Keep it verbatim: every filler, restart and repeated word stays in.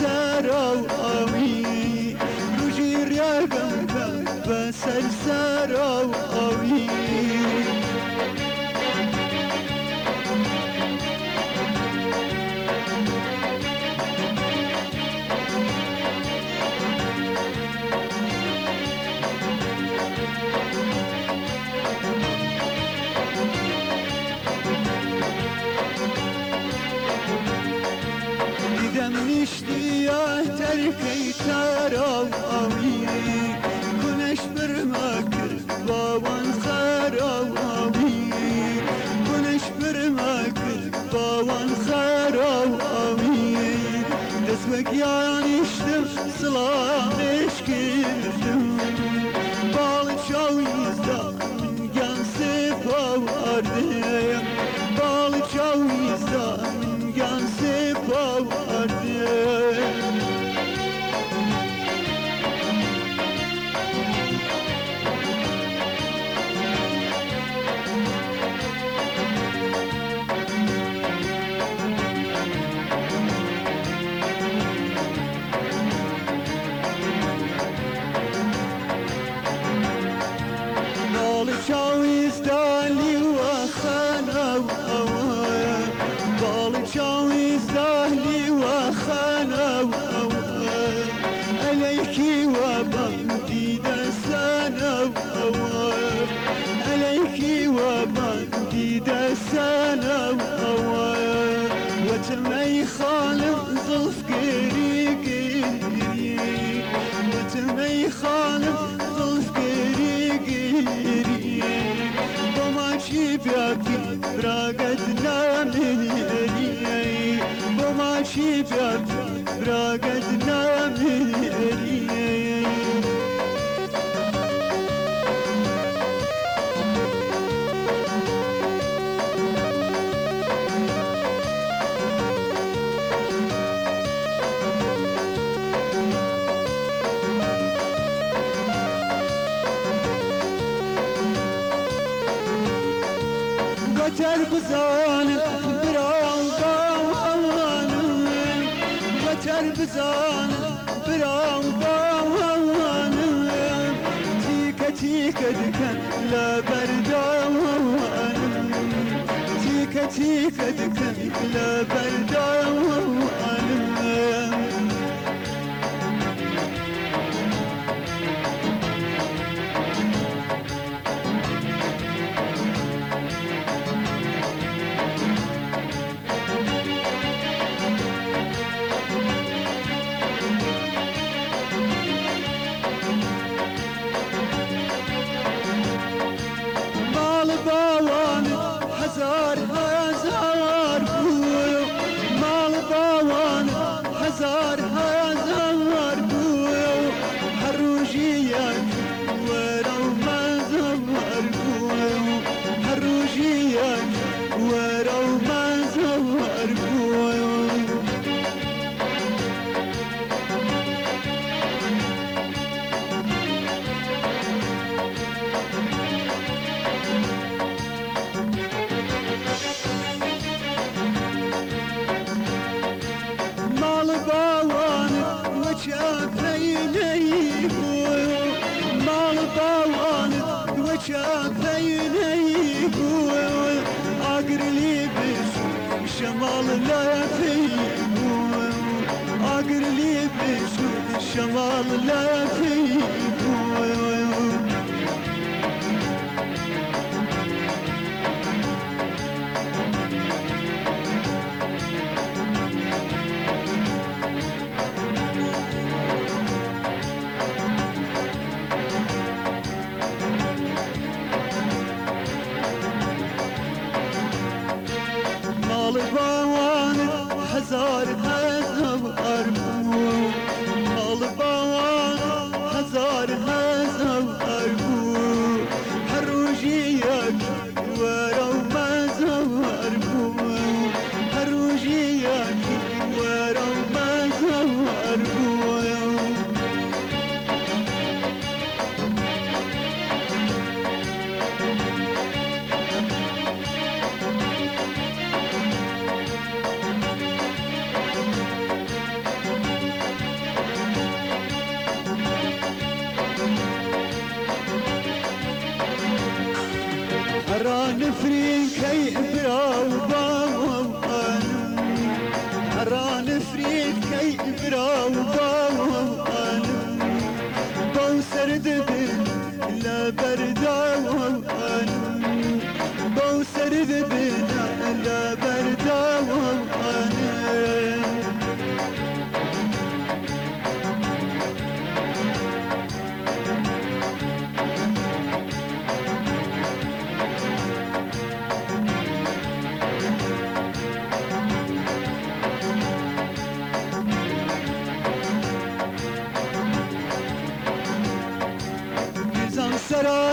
سرسرو آوی روژی ریگم به سرسرو آوی اشتیاه ترکی تراو آوی کنش برما کرد باوان خراو آوی کنش برما کرد باوان خراو آوی دست بگیانشتم سلامش کردم بال چاویزدا من گم سپاو آردم بال چاویزدا من گم سپاو چاویزدالی و خانو آوه بال چاویزدالی و خانو آوه علیکی و بندی دستانو آوه علیکی و بندی دستانو آوه و تمی خانم ظلف گری گری و تمی خانم ظلف گری گری بماشي بيابي براقد نامي أريي بماشي بيابي براقد نامي أريي وتر بزان برام باوانم وتر بزان برام باوانم تیک تیک دکن لبردوانم تیک تیک دکن لبردوانم باوان هزار هزار بویو مال باوان هزار هزار بویو هر روزی یک ورو مزور بویو هر روزی یک ورو مزور بویو وشافيني بويو مال باوان وشافيني بويو اقرلي بش شمال لا في بويو اقرلي بش شمال لا في بويو باوان هزار هزار بو مال باوان نفرين كي براو باو أنا هرا نفرين كي براو باو أنا باو سرد بن لا برداو أنا باو سرد بن لا برداو أنا سرا